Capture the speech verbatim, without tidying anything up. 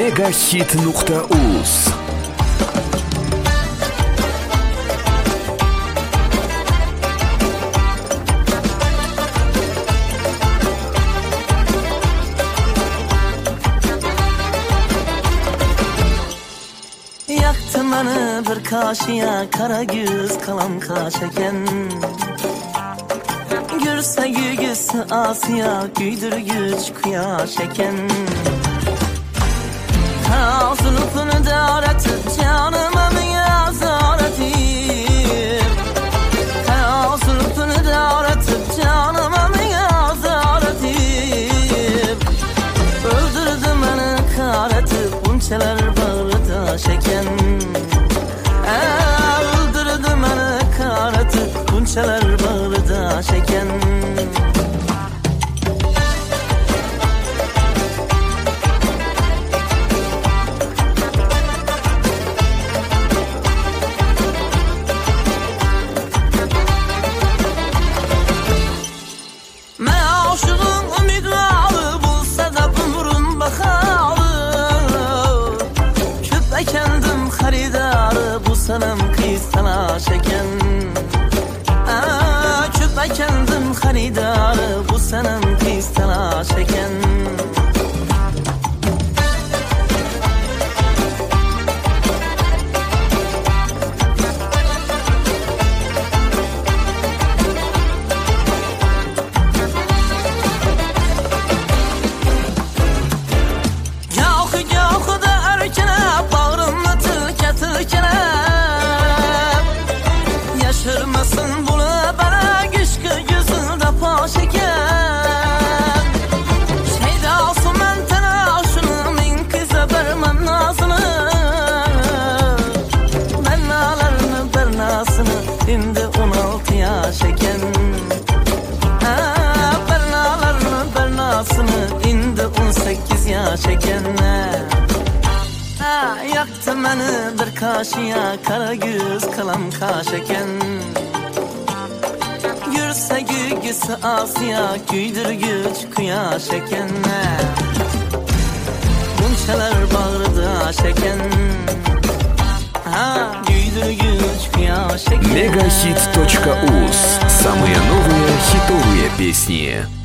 Megahit nokta uz. Yaktı beni bir kaşıya kara göz kalam kaşeken. Gürse gügüsü Asiya güydürgüç kuya şeken. Ağzını da öğretip canıma mı yazar etip. Ağzını da öğretip canıma mı yazar etip. Öldürdü beni kar etip bunçeler bağırda şeken. Öldürdü beni kar etip bunçeler bağırda şeken. Sanım kıyısına şeken. Aa, küpe kendim haridarı bu sanım kıyısına şeken. Yahu yahu da erkene bağrımla tilke tilkene. Yaşırmasın bunu bana güçkü yüzünde paşeken. Şeyda olsun ben tena şunu min kıza vermem nazını. Bernalarını bernasını şimdi on altı yaşeken. Bernalarını bernasını şimdi on sekiz yaşeken. Yaktı beni bir kaşıya kara göz kalam kaşeken. Gürse gügüsü Asiya güydürgüç kuya şeken. Bunçeler bağırda şeken. Ha, güydürgüç kuya şeken. Megahit точка уз. Самые новые хитовые песни.